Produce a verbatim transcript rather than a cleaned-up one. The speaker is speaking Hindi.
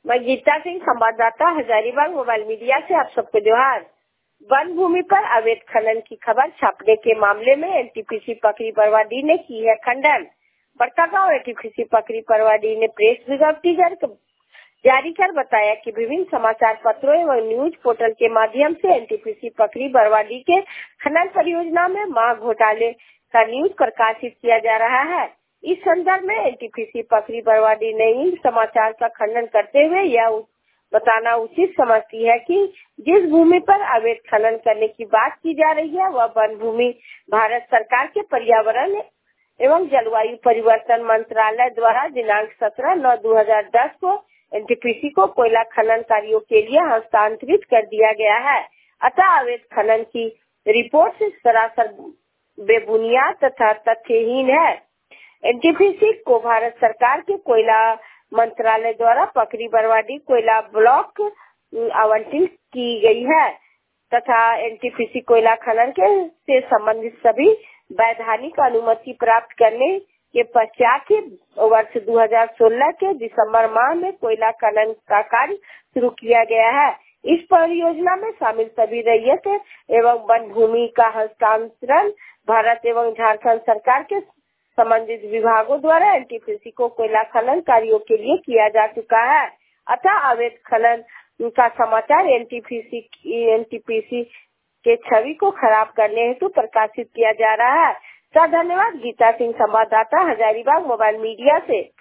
मैं गीता सिंह, संवाददाता, हजारीबाग मोबाइल मीडिया से आप सबको जोहार। वन भूमि पर अवैध खनन की खबर छापने के मामले में एनटीपीसी पकड़ी बरवाडीह ने की है खंडन। बड़कागांव एनटीपीसी पकड़ी बरवाडीह ने प्रेस विज्ञप्ति जारी कर बताया कि विभिन्न समाचार पत्रों एवं न्यूज पोर्टल के माध्यम से एनटीपीसी पकड़ी बरवाडीह के खनन परियोजना में मां घोटाले का न्यूज प्रकाशित किया जा रहा है। इस संदर्भ में एनटीपीसी पकड़ी बरवाडीह ने इन समाचार का खंडन करते हुए यह बताना उचित समझती है कि जिस भूमि पर अवैध खनन करने की बात की जा रही है वह वन भूमि भारत सरकार के पर्यावरण एवं जलवायु परिवर्तन मंत्रालय द्वारा दिनांक सत्रह नौ दो हजार दस को एनटीपीसी को कोयला खनन कार्यों के लिए हस्तांतरित कर दिया गया है। अतः अवैध खनन की रिपोर्ट सरासर बेबुनियाद तथा तथ्यहीन है। एनटीपीसी को भारत सरकार के कोयला मंत्रालय द्वारा पकड़ी बरवाडीह कोयला ब्लॉक आवंटित की गई है तथा एनटीपीसी कोयला खनन के से संबंधित सभी वैधानिक अनुमति प्राप्त करने के पश्चात ही वर्ष दो हजार सोलह के दिसंबर माह में कोयला खनन का कार्य शुरू किया गया है। इस परियोजना में शामिल सभी रैयत एवं वन भूमि का हस्तांतरण भारत एवं झारखंड सरकार के संबंधित विभागों द्वारा एनटीपीसी को कोयला खनन कार्यों के लिए किया जा चुका है। अतः अवैध खनन का समाचार एनटीपीसी एनटीपीसी के छवि को खराब करने हेतु प्रकाशित किया जा रहा है। सर धन्यवाद। गीता सिंह, संवाददाता, हजारीबाग मोबाइल मीडिया से।